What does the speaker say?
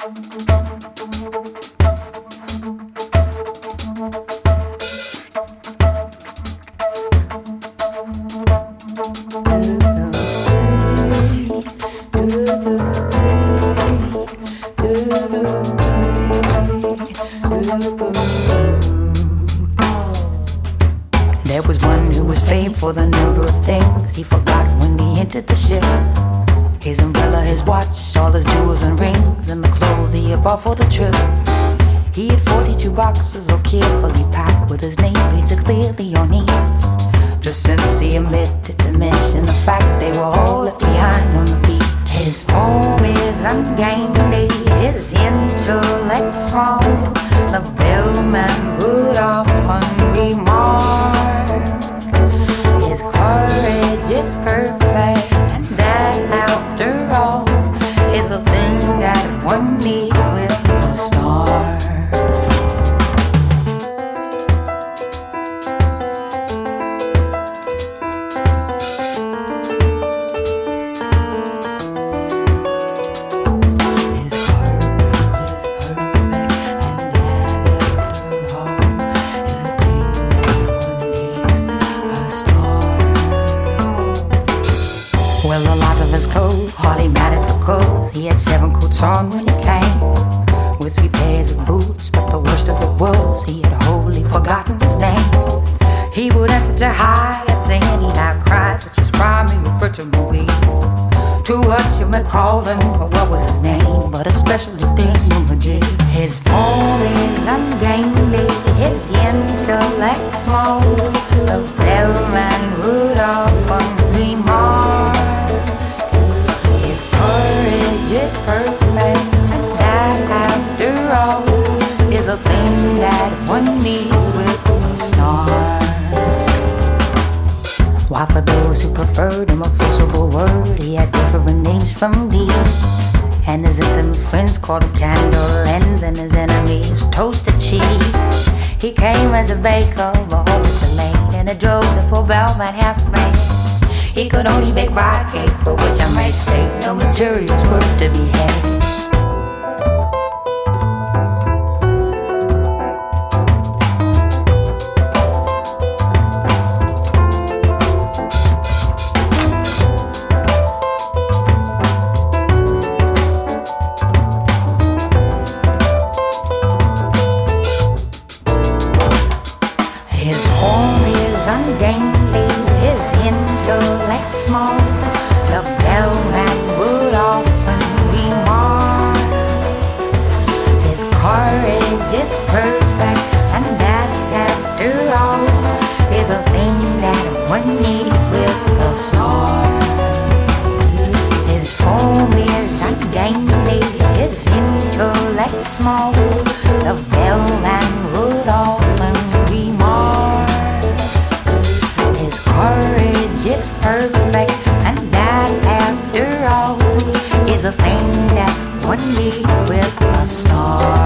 There was one who was famed for the number of things he forgot when he entered the ship. His umbrella, his watch, all his jewels and rings, and the clothes he had bought for the trip. He had 42 boxes all carefully packed with his name painted clearly on each. Just since he omitted to mention the fact they were all left behind on the beach. His form is ungainly, his intellect small. The bellman would often remark, his courage is perfect, and that after all is the thing that one needs with a star. Hardly mattered the clothes. He had 7 coats on when he came, with 3 pairs of boots. But the worst of the was, he had wholly forgotten his name. He would answer to hi to any loud cries, such as "Fry me," refer to Marie. To what you may call him, or what was his name, but especially Thingamajig. His form is ungainly, his intellect small. The bellman would often remark, is perfect, and that after all is a thing that one needs with a star. While for those who preferred a more forcible word, he had different names from these. And his intimate friends called him Candle Ends, and his enemies Toasted Cheese. He came as a baker, but always a lane, and it drove the poor bellman half-made. He could only bake rye cake, for which I may state no materials were to be had. His form is ungainly, his intellect small. The bellman would often remark, his courage is perfect, and that after all is a thing that one needs with a star. His form is ungainly, his intellect small. The bellman would often remark, his courage is perfect, and that after all is a thing that one needs with a star.